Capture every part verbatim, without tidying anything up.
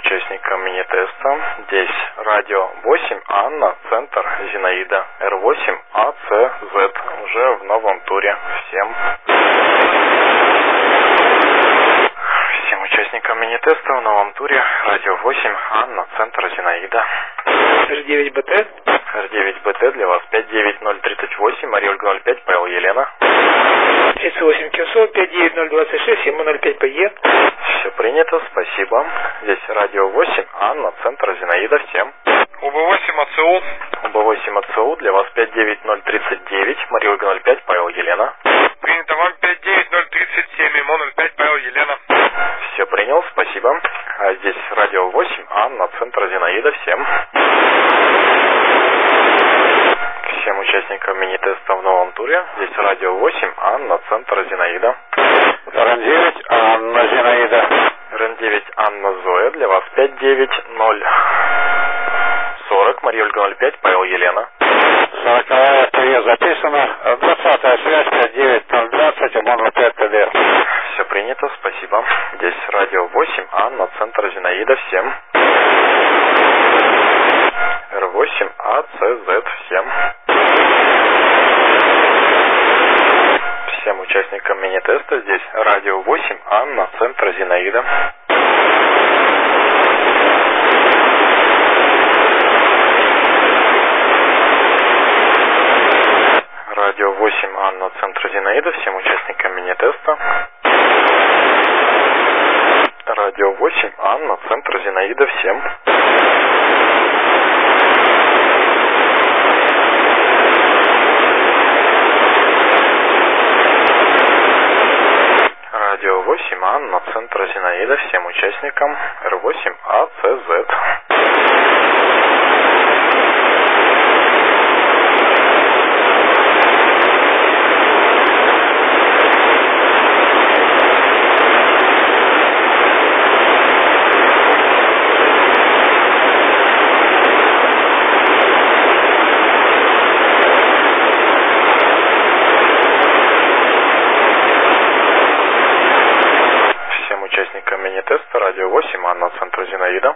участникам мини-теста. Здесь радио восемь, Анна, центр, Зинаида, Р восемь, А, С, З, уже в новом туре. Всем. Всем участникам мини-теста в новом туре. Радио восемь, Анна, центр, Зинаида. Р девять Б Т. Р девять Б Т для вас пять девять ноль тридцать восемь, Мария Ольга ноль пять, Павел Елена. тридцать восемь Кюсо, пять девять ноль двадцать шесть, Ему ноль пять П Е. Все принято, спасибо. Здесь радио восемь, Анна, центр, Зинаида, всем. У Б восемь А Ц У. У Б восемь А Ц У для вас пять девять ноль тридцать девять, Мария Ольга ноль пять, Павел Елена. Принято вам пять девять ноль тридцать семь, Ему ноль пять, Павел Елена. Все принял, спасибо. А здесь радио восемь, Анна, центр, Зинаида, всем. Всем участникам мини-теста в новом туре. Здесь радио восемь, Анна, центр, Зинаида. Р Н девять, Анна, Зинаида. Р Н девять, Анна, Зоя. Для вас пять девять ноль сорок, Мария Ольга ноль пять, Павел Елена. Сороковая Т записано. Двадцатая связь пять девять ноль двадцать, Ему ноль пять Т Д. Все принято, спасибо. Здесь радио восемь, Анна, центр, Зинаида, всем. Р восемь, А, С, З, всем. Всем участникам мини-теста здесь радио восемь, Анна, центр, Зинаида. Радио восемь, Анна, центр, Зинаида, всем участникам мини-теста. Радио восемь, Анна, центр, Зинаида, всем. Радио восемь, Анна, центр, Зинаида, всем участникам. Р восемь, А, С, З. Участникам мини-теста радио восемь, Анна, центр, Зинаида.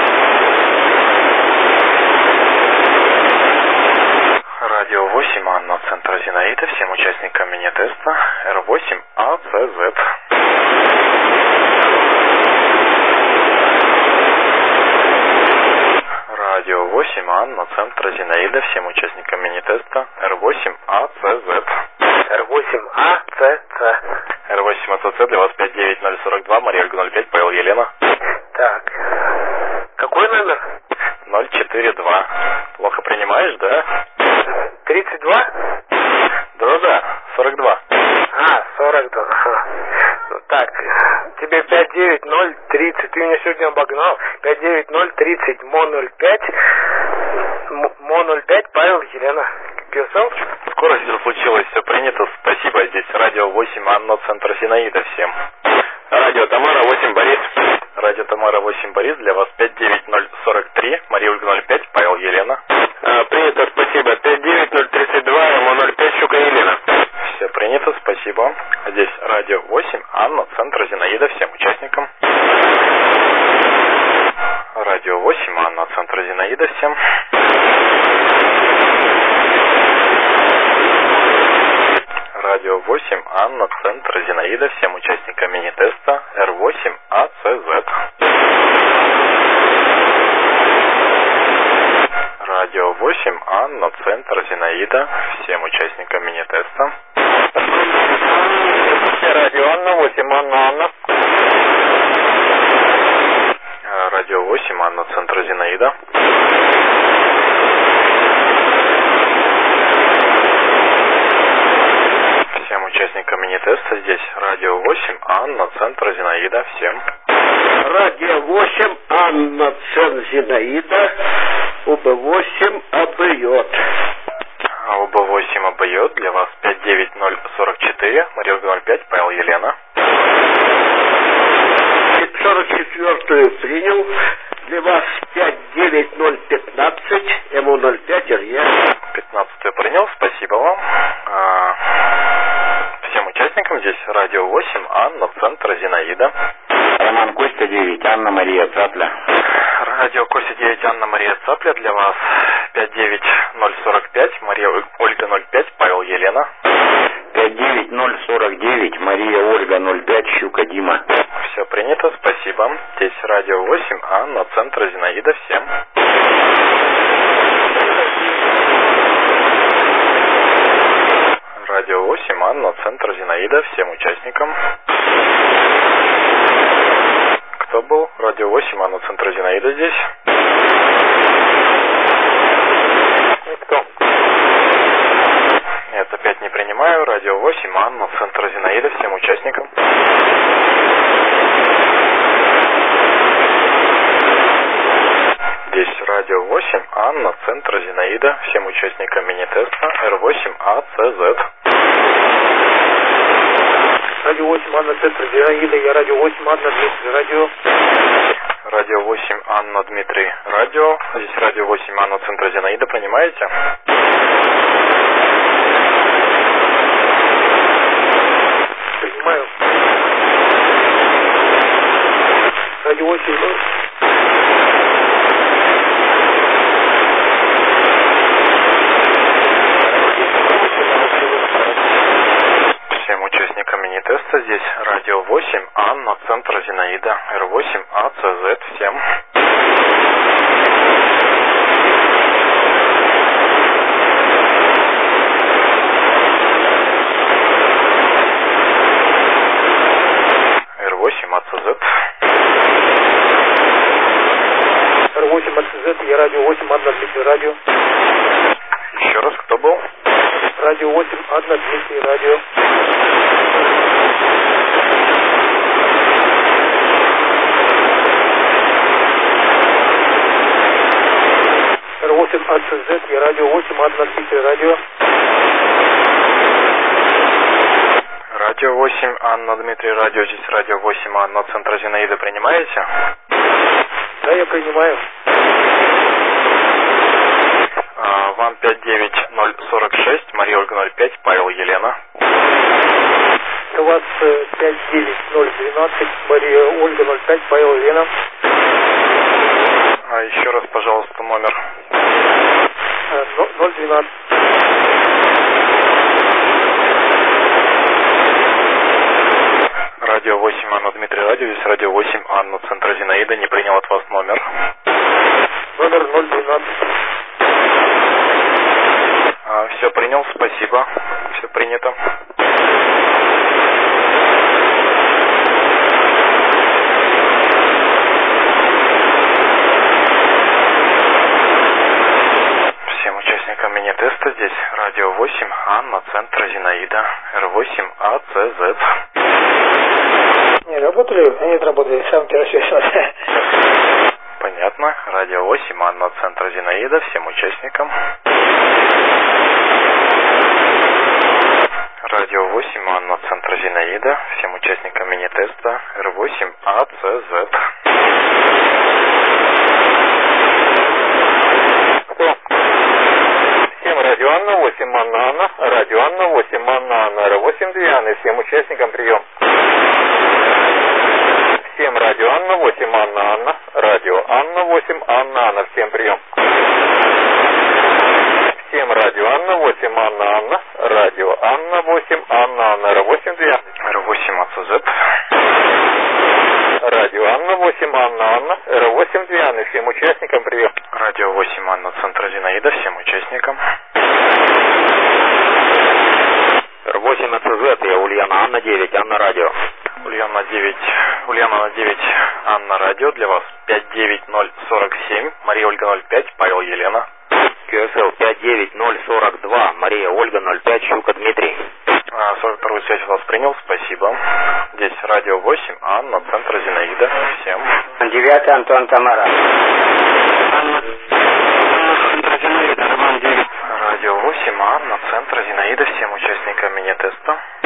Радио восемь, Анна, центр, Зинаида, всем участникам мини-теста. Р восемь, А, С, З. Радио восемь, Анна, центр, Зинаида, всем участникам мини-теста. Р восемь, А, С, З. Р восемь А Ц Ц. Р восемь А Ц Ц для вас пять девять ноль сорок два, Мария Ольга ноль пять, Павел Елена. Так. Какой номер? ноль четыре два. Плохо принимаешь, да? тридцать два? Да-да, сорок два. А, сорок два. Ага. Ну, так, тебе пять девять ноль тридцать, ты меня сегодня обогнал. пять девять ноль тридцать, Мо ноль пять, Мо ноль пять, Павел Елена. Писал? Скорость случилась, все принято, спасибо. Здесь радио восемь, Анна, центр, Зинаида, всем. Радио Тамара восемь, Борис. Радио Тамара восемь, Борис, для вас пять девять ноль сорок три, Мария Ольга ноль пять, Павел Елена. А, принято, спасибо. пять девять ноль тридцать два, Ему ноль пять, Щука Елена. Все принято, спасибо. Здесь радио восемь, Анна, центр, Зинаида, всем участникам. Радио восемь, Анна, центр, Зинаида, всем. Радио восемь, Анна, центр, Зинаида, всем участникам мини-теста. Р восемь, А, С, З. Радио восемь, Анна, центр, Зинаида, всем участникам мини-теста. Радио Анна восемь, Анна, Анна. Радио восемь, Анна, центр, Зинаида. Всем участникам мини-теста здесь радио восемь, Анна, центр, Зинаида, всем. Радио восемь, Анна, центр, Зинаида, У Б восемь, обьет. А У Б восемь обьет для вас пять девять ноль сорок четыре, Мария Ольга ноль пять, Павел Елена. сорок четвёртую принял, для вас пять девять ноль пятнадцать, Ему ноль пять, Р Е. пятнадцатую принял, спасибо вам. А, всем участникам здесь радио восемь, Анна, центр, Зинаида. Роман Костя девять, Анна Мария Цапля. Радио Костя девять, Анна Мария Цапля для вас. пять девять ноль сорок пять, Мария Ольга ноль пять, Павел Елена. пять девять ноль сорок девять, Мария Ольга ноль пять, Щука Дима. Все принято, спасибо. Здесь радио восемь, Анна, центр Зинаида, всем. Радио восемь, Анна, центр Зинаида, всем участникам. Кто был? Радио восемь, Анна, центр Зинаида здесь. Никто. Нет, опять не принимаю. Радио восемь, Анна, центр Зинаида, всем участникам. Здесь радио восемь, Анна, центр Зинаида, всем участникам мини-теста эр восемь а цэ зет. Радио восемь, Анна, центр Зинаида, я радио восемь, Анна, Дмитрий, радио. Радио восемь, Анна, Дмитрий, радио. Здесь радио восемь, Анна, центр Зинаида, принимаете? Принимаю. Радио восемь. Всем участникам мини-теста здесь радио восемь, Анна, центр Зинаида, эр восемь а цэ зет, всем. эр восемь а цэ зет. эр восемь а цэ зет, я радио восемь, Анна, Дмитрий, радио. Еще раз, кто был? Радио восемь, Анна, Дмитрий, радио. эр восемь а цэ зет, я радио восемь, Анна, Дмитрий, радио. Радио восемь, Анна, Дмитрий, радио. Здесь радио восемь, Анна, центр Зинаида, принимаете? Да, я принимаю. А, вам пять девять ноль сорок шесть, Мария Ольга ноль пять, Павел Елена. У вас пять девять ноль двенадцать, Мария Ольга ноль пять, Павел Елена. А еще раз, пожалуйста, номер. ноль двенадцать. Радио восемь, Анна, Дмитрий, радио. Здесь радио восемь, Анна, центр Зинаида, не принял от вас номер. Номер ноль двенадцать. А, все принял, спасибо. Все принято. Всем участникам мини-теста здесь радио восемь, Анна, центр Зинаида, эр восемь а цэ зет. Не работали? Нет, работали. Сам первый связь. Понятно. Радио восемь, Анна, центр Зинаида, всем участникам. Радио восемь, Анна, центр Зинаида, всем участникам мини-теста эр восемь а цэ зет. Кто? Всем радио Анна, восемь Анна Анна, радио Анна, восемь Анна Анна, эр восемь две Анны, всем участникам прием. Всем радио Анна, восемь Анна Анна, радио Анна, восемь Анна Анна, всем прием. Всем радио Анна, восемь Анна Анна, радио Анна, восемь Анна Анна, эр восемь две эр восемь а цэ зет. Радио Анна, восемь Анна Анна, эр восемь две Анны, всем участникам прием. Радио восемь, Анна, центр Зинаида, всем участникам. эр восемь а цэ зет, я Ульяна, Анна девять, Анна радио. Ульяна девять, Ульяна девять, Анна радио, для вас пять девять ноль сорок семь, Мария Ольга ноль пять, Павел Елена. кью эс эл пять девять ноль сорок два, Мария Ольга ноль пять, Щука Дмитрий. А, сорок вторую связь вас принял, спасибо. Здесь радио восемь, Анна, центр Зинаида, всем. девятый Антон Тамара. Анна, центр Зинаида, Роман девять. Радио восемь, Анна, центр Зинаида, всем участникам мини-теста.